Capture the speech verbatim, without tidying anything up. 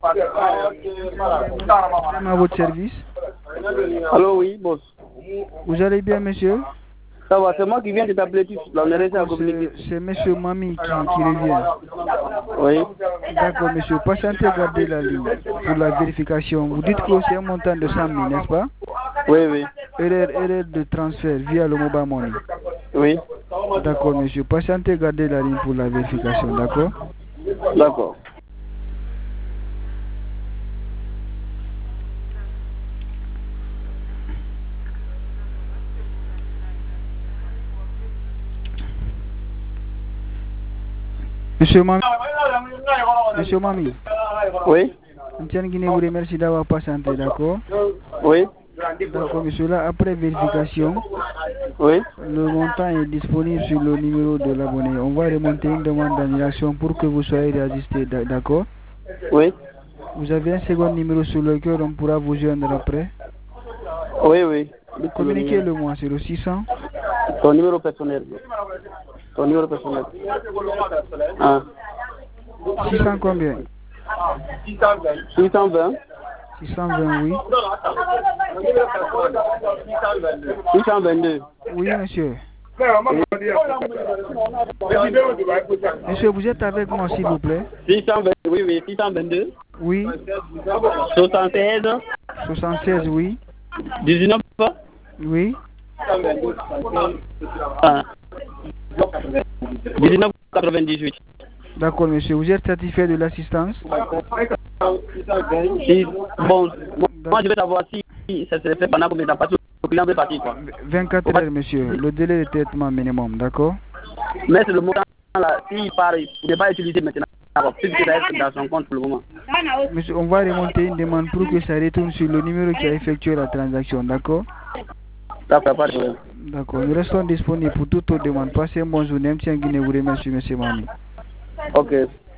À votre service. Allô, oui, boss. Vous allez bien, monsieur? Ça va, c'est moi qui viens de t'appeler. On est resté à communiquer. C'est monsieur Mami qui, qui revient. Oui. D'accord, monsieur. Patientez, gardez la ligne pour la vérification. Vous dites que c'est un montant de cent mille, n'est-ce pas? Oui, oui. Erreur, erreur de transfert via le mobile money. Oui. D'accord, monsieur. Patientez, gardez la ligne pour la vérification, d'accord? D'accord. Monsieur Mami. Monsieur Mami. Oui. Tiens, Guinée vous remercie d'avoir patienté, d'accord? Oui. D'accord, monsieur. Là, après vérification, oui. Le montant est disponible sur le numéro de l'abonné. On va remonter une demande d'annulation pour que vous soyez réajusté, d'accord? Oui. Vous avez un second numéro sur lequel on pourra vous joindre après? Oui, oui. Communiquez-le moi, c'est le six cents. Ton numéro personnel. Ton numéro personnel. Ah. six cents combien? six cent vingt. six cent vingt, oui. six cent vingt-deux. Oui, monsieur. Monsieur, vous êtes avec moi, s'il vous plaît? six cent vingt, oui, oui, six cent vingt-deux. Oui. soixante-seize. soixante-seize, oui. dix-neuf. Oui. Ah. dix-neuf quatre-vingt-dix-huit. D'accord, monsieur. Vous êtes satisfait de l'assistance? Si, bon, moi je vais savoir si ça se fait pendant combien de temps, parce que le client veut partir, quoi. vingt-quatre heures, monsieur. Le délai de traitement minimum, d'accord? Mais c'est le montant là, s'il part, il ne peut pas utiliser maintenant, puisque ça reste dans son compte pour le moment. Monsieur, on va remonter une demande pour que ça retourne sur le numéro qui a effectué la transaction, d'accord? D'accord, pas de problème. D'accord, nous restons disponibles pour toute autre demande. Passez un bon journée. M. Guinée vous remercie, monsieur Mami. Ok.